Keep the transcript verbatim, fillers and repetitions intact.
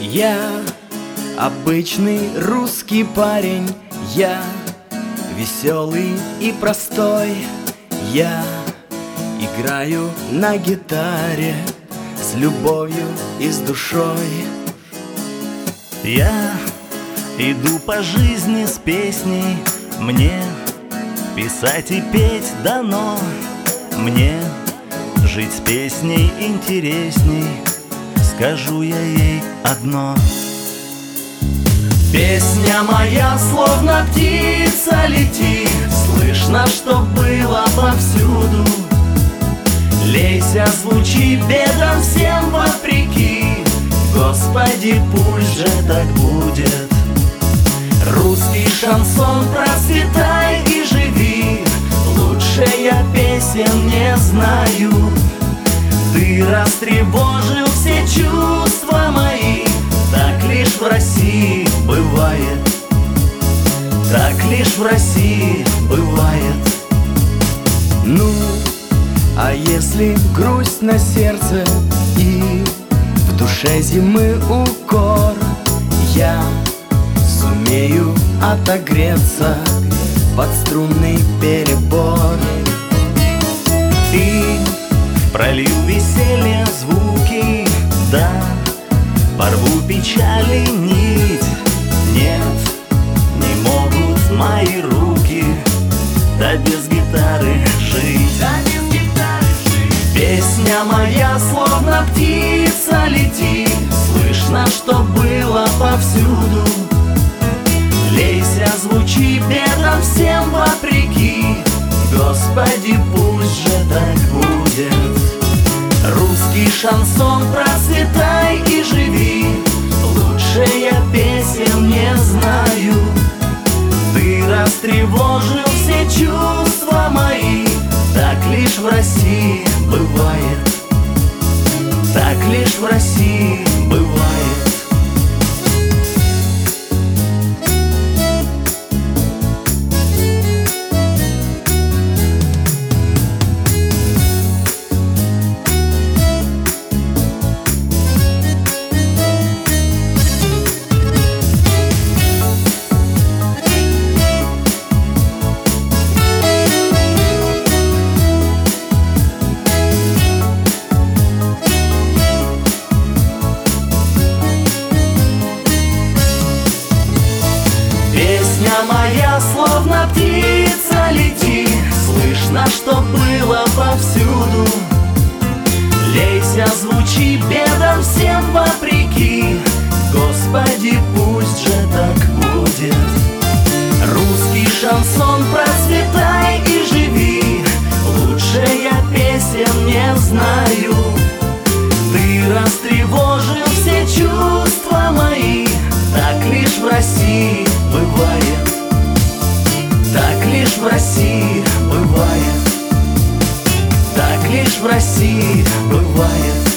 Я обычный русский парень, я веселый и простой. Я играю на гитаре с любовью и с душой. Я иду по жизни с песней, мне писать и петь дано. Мне жить с песней интересней, скажу я ей одно. Песня моя словно птица летит, слышно, что было повсюду. Лейся, звучи бедам всем вопреки, Господи, пусть же так будет. Русский шансон, процветай и живи, лучше я песен не знаю. Ты растревожил все чувства мои, так лишь в России бывает, так лишь в России бывает. Ну, а если грусть на сердце и в душе зимы укор, я сумею отогреться под струнный перебор. И пролью веселья звуки, да, порву печали нить. Нет, не могут мои руки, да без гитары жить. Да без гитары жить. Песня моя словно птица летит, слышно, что было повсюду. Лейся, звучи бедам всем вопреки, Господи, пусть же так будет. Русский шансон, процветай и живи, лучше я песен не знаю. Ты растревожил все чувства мои, так лишь в России бывает, так лишь в России бывает. Песня моя словно птица летит, слышно, что было повсюду. Лейся, звучи бедам всем вопреки, Господи, пусть же так будет. Русский шансон, процветай и живи, лучше я песен не знаю. Ты растревожил все чувства мои, так лишь в России бывает, так лишь в России бывает, так лишь в России бывает.